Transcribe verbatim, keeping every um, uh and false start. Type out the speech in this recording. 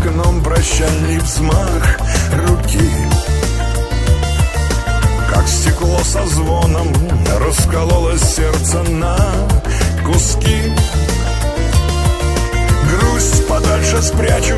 окном прощальный взмах руки, как стекло со звоном